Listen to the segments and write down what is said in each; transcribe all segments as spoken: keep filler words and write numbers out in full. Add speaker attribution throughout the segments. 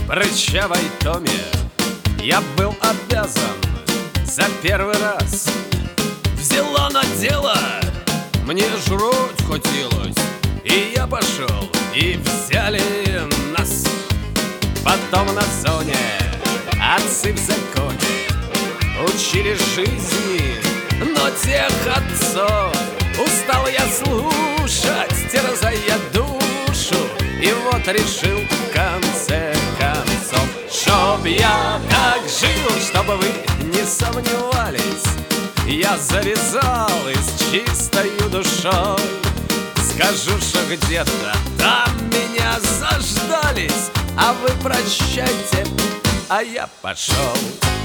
Speaker 1: прыщавой Томе я был обязан за первый раз. Взяла на дело, мне жрать хотелось, и я пошел, и взяли нас. Потом на зоне отцы в законе учили жизни, но тех отцов устал я слушать, терзая душу. И вот решил в конце концов, чтоб я так жил, чтобы вы не сомневались, я завязал и с чистою душой. Скажу, что где-то там меня заждались, а вы прощайте, а я пошел.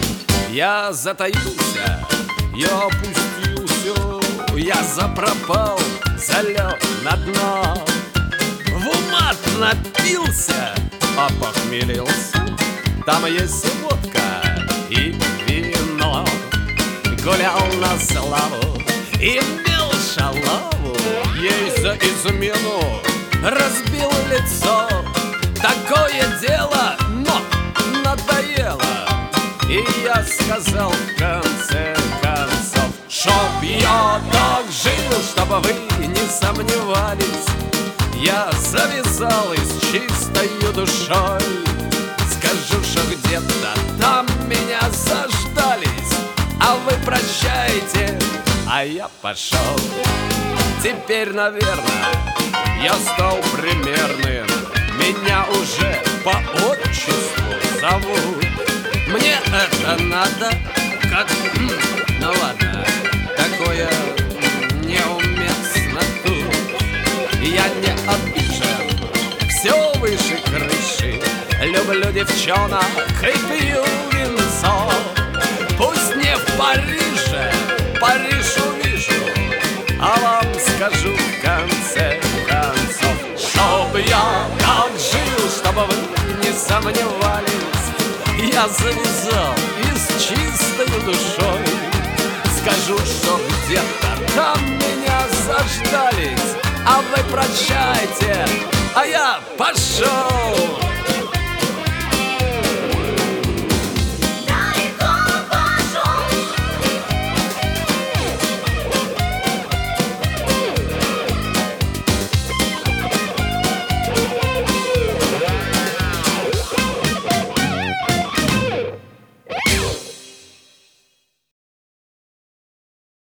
Speaker 1: Я затаился, я опустился, я запропал, залег на дно. В умат напился, опохмелился. Там есть водка и вино. Гулял на славу, имел шалаву, ей за измену разбил лицо. Такое дело, но надоело, и я сказал в конце концов, чтоб я так жил, чтобы вы не сомневались, я завязал и с чистою душой. Скажу, что где-то там меня заждались, а вы прощайте, а я пошел. Теперь, наверное, я стал примерным, меня уже по отчеству зовут. Мне это надо, как... Ну ладно, такое неуместно тут. Я не обижен, все выше крыши, люблю девчонок и пью винцо. Пусть не в Париже, Париж увижу, а вам скажу в конце концов, чтоб я так жил, чтобы вы не сомневались, я завязал и с чистой душой. Скажу, что где-то там меня заждались, а вы прощайте, а я пошел.